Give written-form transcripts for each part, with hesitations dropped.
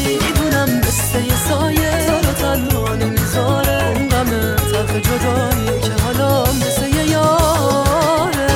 میدونم مثل یه سایه زار و تنها نمیذاره اون غم تلخ جدایی که حالا مثل یه یاره.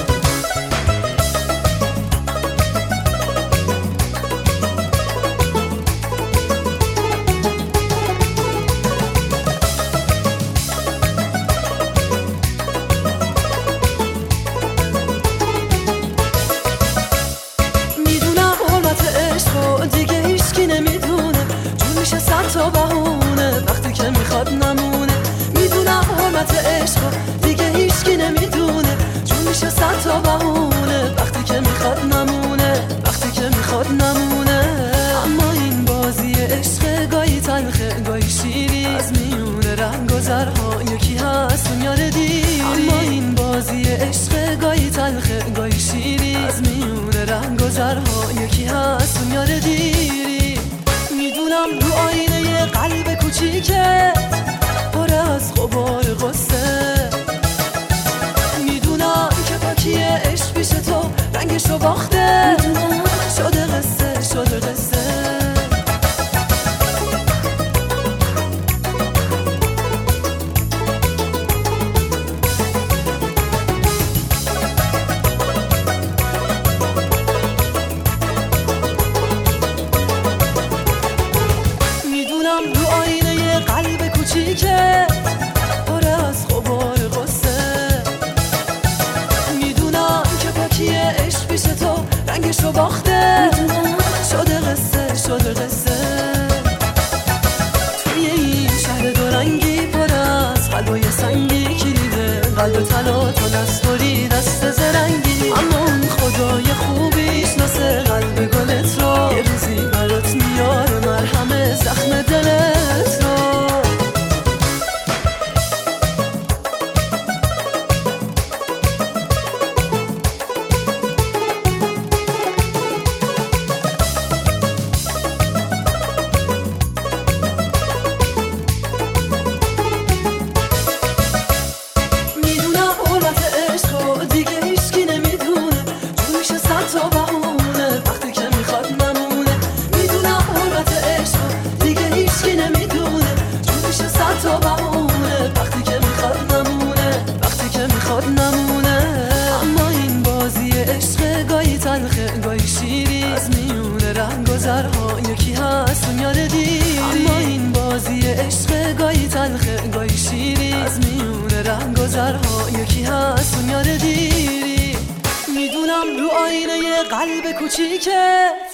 میدونم حرمت عشق دیگه هیچکی نمیدونه، جون میشه صد تا بهونه وقتی که میخواد نمونه. میدونم حرمت عشق دیگه هیچکی نمیدونه، جون میشه صد تا بهونه وقتی که میخواد نمونه، وقتی که میخواد نمونه. اما این بازی عشق گاهی تلخه گاهی شیری، از میونه رنگ و زرها یکی هست و میاره دیری. اما این بازی عشق گاهی تلخه گاهی شیری، از میونه رنگ و زرها یکی هست و میاره دیری. میدونم رو آینه یه قلب کوچیکه پر از غبار غصه، میدونم که پاکی عشق پیش تو رنگشو باخته، شده قصه شده قصه. میدونم رو آینه یه قلب کوچیکه پر از غبار غصه، میدونم که پاکی عشق پیش تو رنگشو باخته، شده قصه شده قصه. توی این شهر دو رنگی پر از قلبای سنگی کلیده قلب طلا تا نسپاری دست زرنگی، اما اون خدای خوبی شناسه قلب گلت رو، یه روزی برات میاره مرهم زخم دلت رو. میدونم حرمت عشق دیگه هیچکی نمیدونه، جون میشه صد تا بهونه وقتی که میخواد نمونه. میدونم حرمت عشق دیگه هیچکی نمیدونه، جون میشه صد تا بهونه وقتی که میخواد نمونه، وقتی که میخواد نمونه. اما این بازی عشق گاهی تلخه گاهی شیری، از میونه رنگ و زرها یکی هست و میاره دیری. اما این بازی عشق گاهی تلخه گاهی شیری، از میونه رنگ و زرها یکی هست و میاره دیری. میدونم رو آینه یه قلب کوچیکه